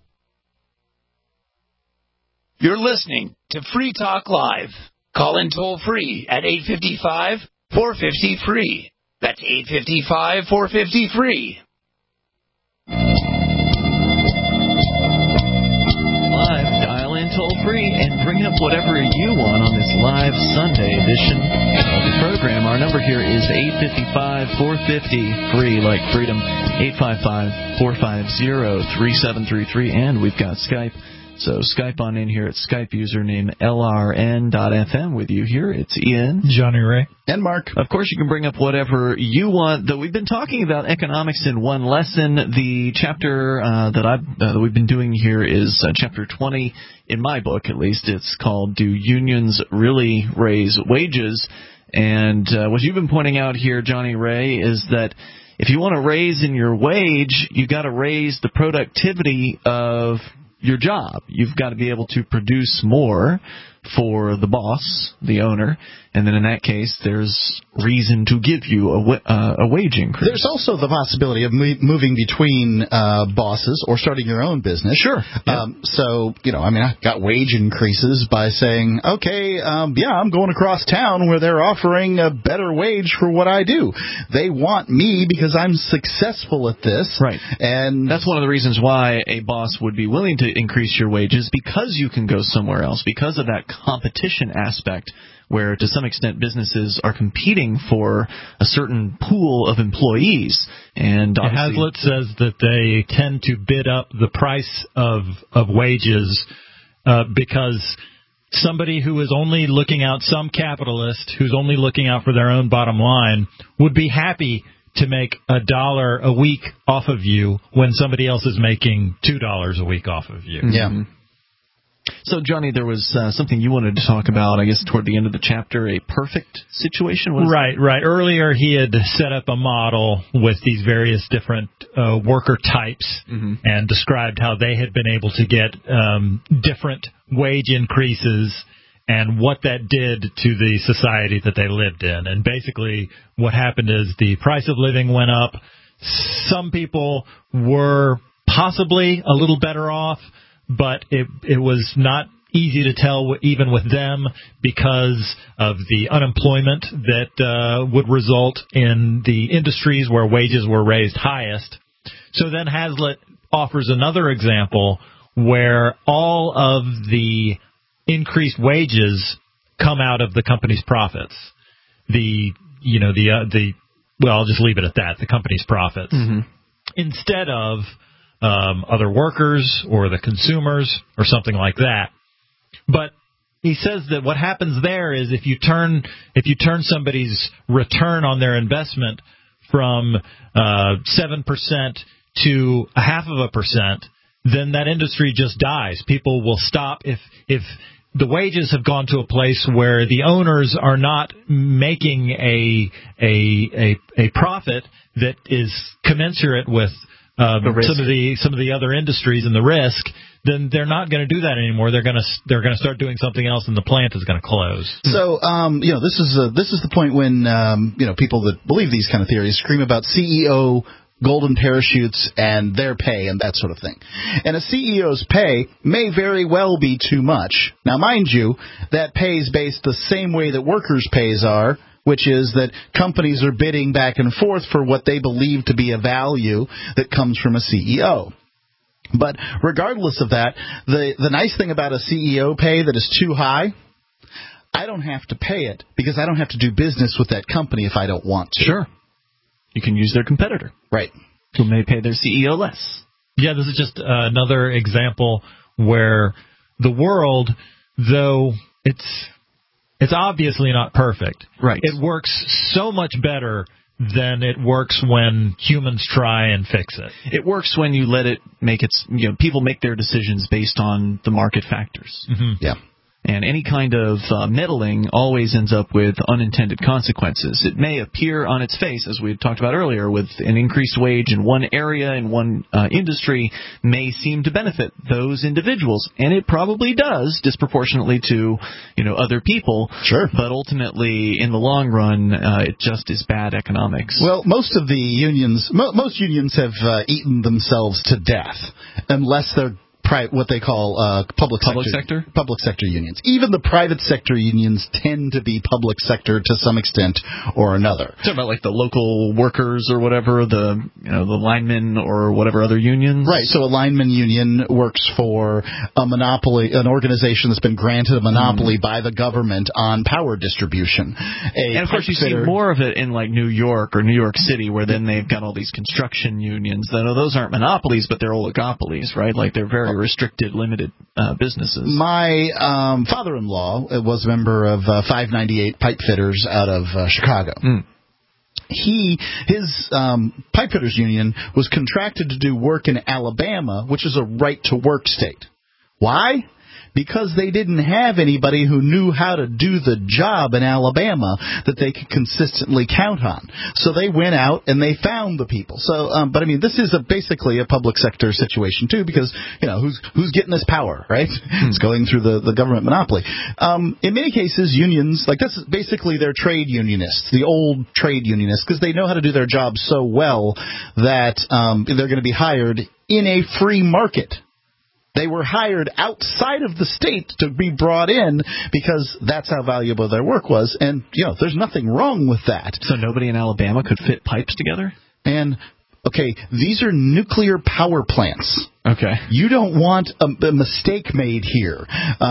Speaker 11: You're listening to Free Talk Live. Call in toll-free at 855-450-FREE. That's 855-450-FREE.
Speaker 3: Live, dial in toll-free and bring up whatever you want on this live Sunday edition of the program. Our number here is 855-450-FREE, like freedom, 855-450-3733, and we've got Skype. So Skype on in here at Skype username LRN.FM with you here. It's Ian,
Speaker 6: Johnny Ray,
Speaker 4: and Mark.
Speaker 3: Of course, you can bring up whatever you want. Though we've been talking about economics in one lesson. The chapter that we've been doing here is chapter 20 in my book, at least. It's called "Do Unions Really Raise Wages?" And what you've been pointing out here, Johnny Ray, is that if you want to raise in your wage, you got to raise the productivity of your job. You've got to be able to produce more for the boss, the owner, and then in that case, there's reason to give you a wage increase.
Speaker 4: There's also the possibility of moving between bosses or starting your own business.
Speaker 3: Sure.
Speaker 4: Yeah. I got wage increases by saying, okay, I'm going across town where they're offering a better wage for what I do. They want me because I'm successful at this.
Speaker 3: Right.
Speaker 4: And
Speaker 3: that's one of the reasons why a boss would be willing to increase your wages, because you can go somewhere else, because of that competition aspect, where to some extent businesses are competing for a certain pool of employees. And
Speaker 6: Hazlitt says that they tend to bid up the price of wages because somebody who is only looking out, some capitalist who's only looking out for their own bottom line, would be happy to make $1 a week off of you when somebody else is making $2 a week off of you.
Speaker 4: Yeah.
Speaker 3: Mm-hmm. So, Johnny, there was something you wanted to talk about, I guess, toward the end of the chapter, a perfect situation?
Speaker 6: Right. Earlier, he had set up a model with these various different worker types and described how they had been able to get different wage increases and what that did to the society that they lived in. And basically, what happened is the price of living went up. Some people were possibly a little better off, but it was not easy to tell even with them because of the unemployment that would result in the industries where wages were raised highest. So then Hazlitt offers another example where all of the increased wages come out of the company's profits. I'll just leave it at that, the company's profits. Mm-hmm. Instead of other workers or the consumers or something like that. But he says that what happens there is if you turn somebody's return on their investment from 7% to 0.5%, then that industry just dies. People will stop if the wages have gone to a place where the owners are not making a profit that is commensurate with some of the other industries and the risk, then they're not going to do that anymore. They're going to start doing something else, and the plant is going to close.
Speaker 4: So, this is the point when people that believe these kind of theories scream about CEO golden parachutes and their pay and that sort of thing. And a CEO's pay may very well be too much. Now, mind you, that pay is based the same way that workers' pays are, which is that companies are bidding back and forth for what they believe to be a value that comes from a CEO. But regardless of that, the nice thing about a CEO pay that is too high, I don't have to pay it because I don't have to do business with that company if I don't want to.
Speaker 3: Sure. You can use their competitor.
Speaker 4: Right.
Speaker 3: Who may pay their CEO less.
Speaker 6: Yeah, this is just another example where the world, though it's obviously not perfect.
Speaker 3: Right.
Speaker 6: It works so much better than it works when humans try and fix it.
Speaker 3: It works when you let it make its, people make their decisions based on the market factors.
Speaker 6: Mm-hmm.
Speaker 4: Yeah.
Speaker 3: And any kind of meddling always ends up with unintended consequences. It may appear on its face, as we had talked about earlier, with an increased wage in one area, in one industry, may seem to benefit those individuals. And it probably does, disproportionately to, other people.
Speaker 4: Sure.
Speaker 3: But ultimately, in the long run, it just is bad economics.
Speaker 4: Well, most of the unions, most unions have eaten themselves to death, unless they're what they call public sector unions. Even the private sector unions tend to be public sector to some extent or another.
Speaker 3: Talking about like the local workers or whatever, the linemen or whatever other unions.
Speaker 4: Right. So a lineman union works for a monopoly, an organization that's been granted a monopoly by the government on power distribution.
Speaker 3: And of course, you see more of it in like New York or New York City, where then they've got all these construction unions. Those aren't monopolies, but they're oligopolies, right? Like they're very restricted, limited businesses.
Speaker 4: My father-in-law was a member of 598 Pipe Fitters out of Chicago. His pipe fitters union was contracted to do work in Alabama, which is a right-to-work state. Why? Because they didn't have anybody who knew how to do the job in Alabama that they could consistently count on. So they went out and they found the people. So, but I mean, this is basically a public sector situation too, because who's getting this power, right? It's going through the government monopoly. In many cases, unions like this, basically they're trade unionists, the old trade unionists, because they know how to do their job so well that they're going to be hired in a free market. They were hired outside of the state to be brought in because that's how valuable their work was. And, there's nothing wrong with that.
Speaker 3: So nobody in Alabama could fit pipes together?
Speaker 4: And, okay, these are nuclear power plants.
Speaker 3: Okay.
Speaker 4: You don't want a mistake made here.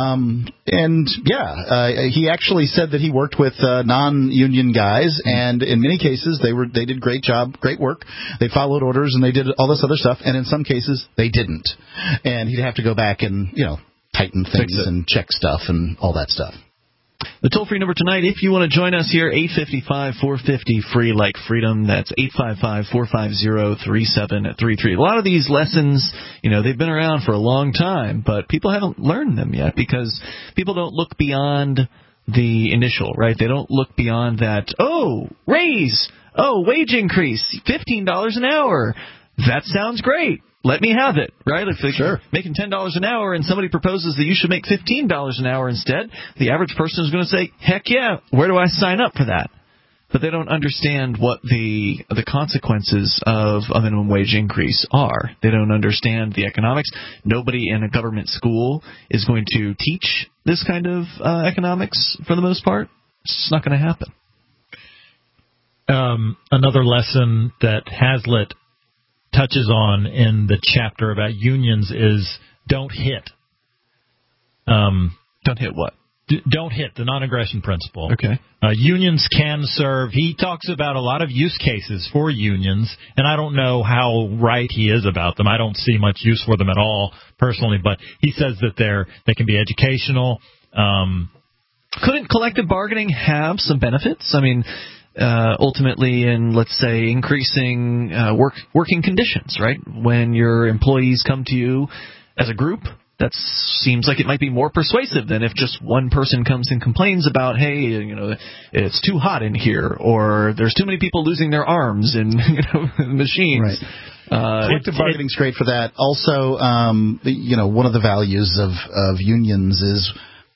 Speaker 4: He actually said that he worked with non-union guys, and in many cases they did great work. They followed orders and they did all this other stuff, and in some cases they didn't. And he'd have to go back and, tighten things and check stuff and all that stuff.
Speaker 3: The toll-free number tonight, if you want to join us here, 855-450-FREE, like freedom. That's 855-450-3733. A lot of these lessons, they've been around for a long time, but people haven't learned them yet because people don't look beyond the initial, right? They don't look beyond that, raise, wage increase, $15 an hour. That sounds great. Let me have it, right? If they're making $10 an hour and somebody proposes that you should make $15 an hour instead, the average person is going to say, heck yeah, where do I sign up for that? but they don't understand what the consequences of a minimum wage increase are. They don't understand the economics. Nobody in a government school is going to teach this kind of economics for the most part. It's not going to happen.
Speaker 6: Another lesson that Hazlitt touches on in the chapter about unions is don't hit.
Speaker 3: Don't hit what?
Speaker 6: Don't hit the non-aggression principle.
Speaker 3: Okay.
Speaker 6: Unions can serve. He talks about a lot of use cases for unions, and I don't know how right he is about them. I don't see much use for them at all personally, but he says that they can be educational.
Speaker 3: Couldn't collective bargaining have some benefits? I mean, ultimately in, let's say, increasing working conditions, right? When your employees come to you as a group, that seems like it might be more persuasive than if just one person comes and complains about, hey, it's too hot in here, or there's too many people losing their arms in machines.
Speaker 4: Right. Collective bargaining's great for that. Also, one of the values of unions is.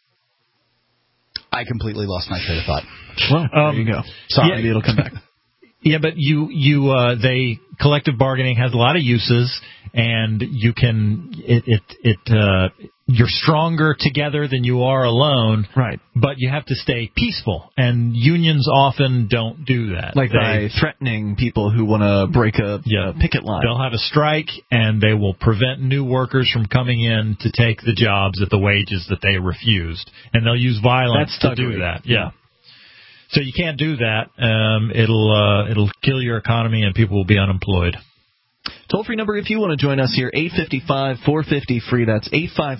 Speaker 4: I completely lost my train of thought.
Speaker 3: Well, there you go. Sorry, maybe it'll come back.
Speaker 6: Yeah, but collective bargaining has a lot of uses, and you can you're stronger together than you are alone.
Speaker 3: Right.
Speaker 6: But you have to stay peaceful, and unions often don't do that.
Speaker 3: Like by threatening people who want to break a picket line.
Speaker 6: They'll have a strike, and they will prevent new workers from coming in to take the jobs at the wages that they refused, and they'll use violence to do that. Yeah. So you can't do that. It'll kill your economy, and people will be unemployed.
Speaker 3: Toll-free number if you want to join us here, 855-450-FREE. That's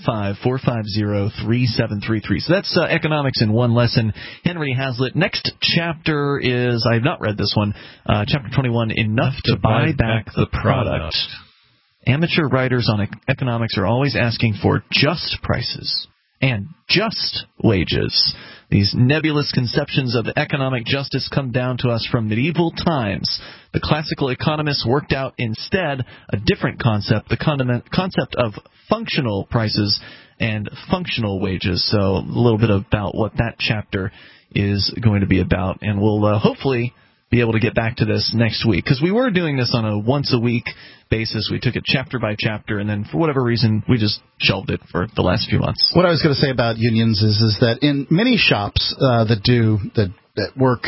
Speaker 3: 855-450-3733. So that's economics in one lesson. Henry Hazlitt. Next chapter is, I have not read this one, chapter 21, Enough to Buy Back the Product. Amateur writers on economics are always asking for just prices and just wages. These nebulous conceptions of economic justice come down to us from medieval times. The classical economists worked out instead a different concept, the concept of functional prices and functional wages. So a little bit about what that chapter is going to be about. And we'll hopefully be able to get back to this next week, because we were doing this on a once-a-week basis. We took it chapter by chapter, and then for whatever reason, we just shelved it for the last few months.
Speaker 4: What I was going to say about unions is that in many shops that work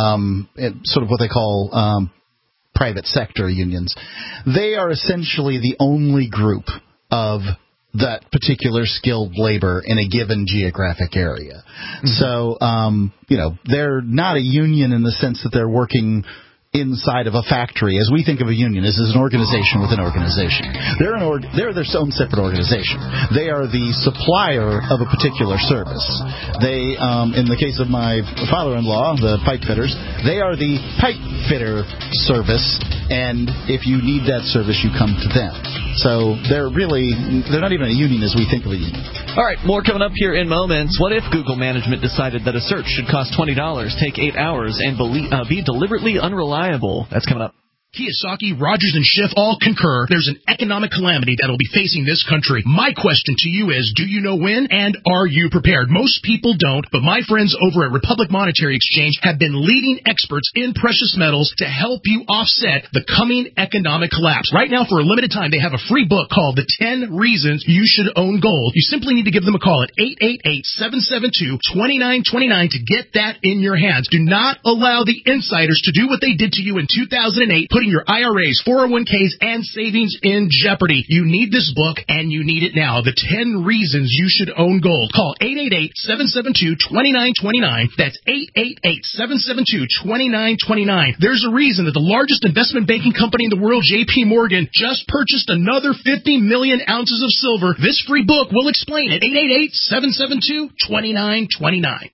Speaker 4: in sort of what they call private sector unions, they are essentially the only group of that particular skilled labor in a given geographic area. Mm-hmm. So, they're not a union in the sense that they're working inside of a factory. As we think of a union, as an organization within an organization. They're their own separate organization. They are the supplier of a particular service. They, in the case of my father-in-law, the pipe fitters, they are the pipe fitter service, and if you need that service, you come to them. So they're not even a union as we think of a union.
Speaker 3: All right, more coming up here in moments. What if Google management decided that a search should cost $20, take 8 hours, and be deliberately unreliable? That's coming up.
Speaker 13: Kiyosaki, Rogers, and Schiff all concur there's an economic calamity that will be facing this country. My question to you is, do you know when, and are you prepared? Most people don't, but my friends over at Republic Monetary Exchange have been leading experts in precious metals to help you offset the coming economic collapse. Right now, for a limited time, they have a free book called The 10 Reasons You Should Own Gold. You simply need to give them a call at 888-772-2929 to get that in your hands. Do not allow the insiders to do what they did to you in 2008, putting your IRAs, 401ks, and savings in jeopardy. You need this book, and you need it now. The 10 Reasons You Should Own Gold. Call 888-772-2929. That's 888-772-2929. There's a reason that the largest investment banking company in the world, J.P. Morgan, just purchased another 50 million ounces of silver. This free book will explain it. 888-772-2929.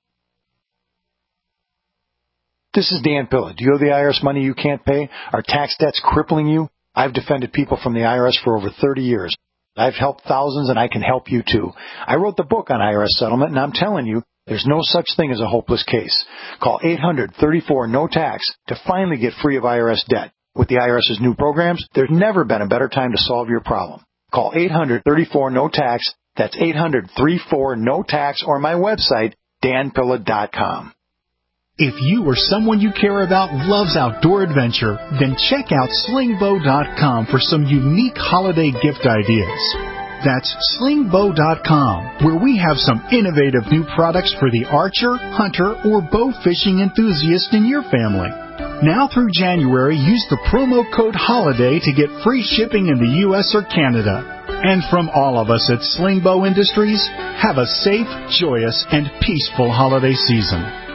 Speaker 1: This is Dan Pilla. Do you owe the IRS money you can't pay? Are tax debts crippling you? I've defended people from the IRS for over 30 years. I've helped thousands, and I can help you too. I wrote the book on IRS settlement, and I'm telling you, there's no such thing as a hopeless case. Call 800-34-NO-TAX to finally get free of IRS debt. With the IRS's new programs, there's never been a better time to solve your problem. Call 800-34-NO-TAX. That's 800-34-NO-TAX, or my website, danpilla.com.
Speaker 5: If you or someone you care about loves outdoor adventure, then check out slingbow.com for some unique holiday gift ideas. That's slingbow.com, where we have some innovative new products for the archer, hunter, or bow fishing enthusiast in your family. Now through January, use the promo code HOLIDAY to get free shipping in the U.S. or Canada. And from all of us at Slingbow Industries, have a safe, joyous, and peaceful holiday season.